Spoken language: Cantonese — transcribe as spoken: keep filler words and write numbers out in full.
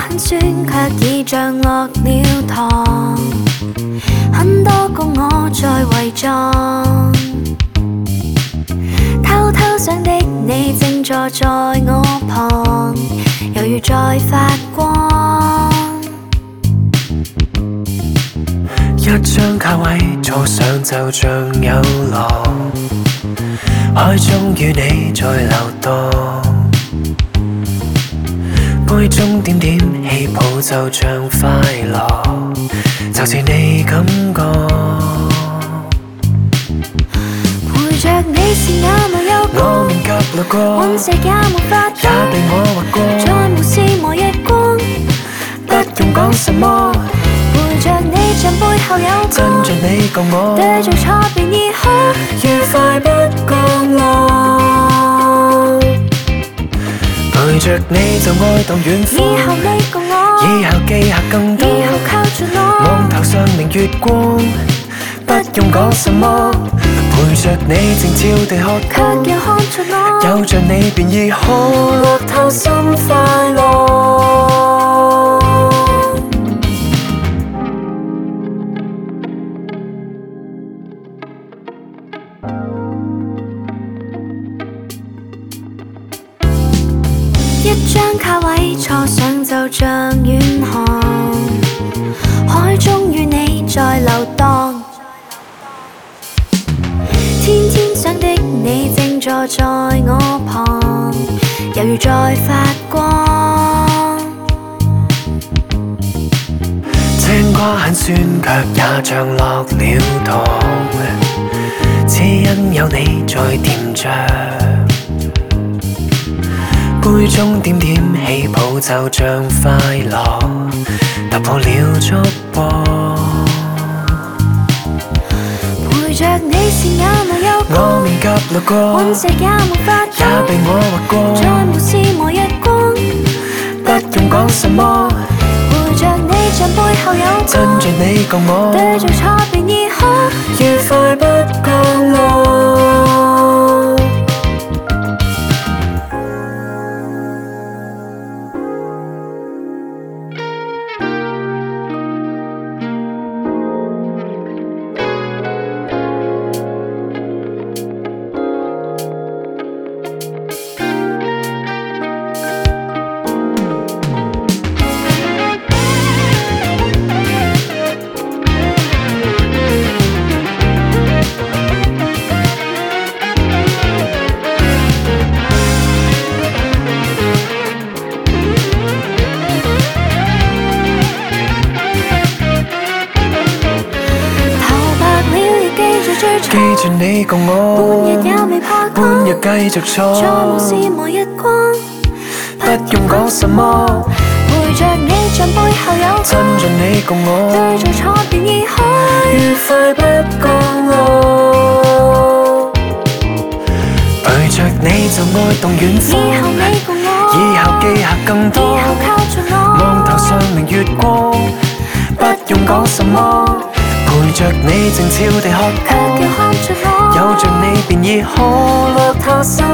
很酸，卻已像落了糖，很多個我在偽裝，偷偷想的你正坐在我旁，猶如在發光。 一張卡位坐上就像有浪，海中與你在流蕩，杯中點點氣泡就像快樂，就似你感覺。 陪着你是那麼幽我光， 面頰掠過， 隕石也沒法也被我劃過， 再無視磨日光， 不用講什麼。 陪着你像背後有真光， 着你共我， 對做錯便已好， 愉快不降落。陪着你就愛到遠方， 以後你共我， 以後記下更多， 以後靠住我， 望頭上明月光，不用講什麼。陪着你靜悄地喝卻光， 要看出我， 有着你便已可樂透心快樂。 一張卡位坐上就像遠航，海中與你在流蕩，天天想的你正坐在我旁，猶如在發光。 青瓜很酸，卻也像落了糖，只因有你在甜着。杯中點點氣泡就像快樂，突破了束縛。 陪着你是那麼幽我光， 面頰掠過， 隕石也沒法也被我劃過， 再無視磨日光， 不用講什麼。 陪着你像背後有真光， 着你共我， 對做錯便已好， 愉快不降落。記住你共我， 半日也未怕半光， 日繼續再無視錯， 磨日光， 不用講什麼。 陪着你像背後有真光， 着你共我， 對做錯便已好， 愉快不降落。陪着你就愛動遠以方， 後你共我， 以後記下更多， 以後靠住我， 望頭上明月光，不用講什麼。陪着你靜悄地喝卻光， 要看着我， 有着你便已可樂透心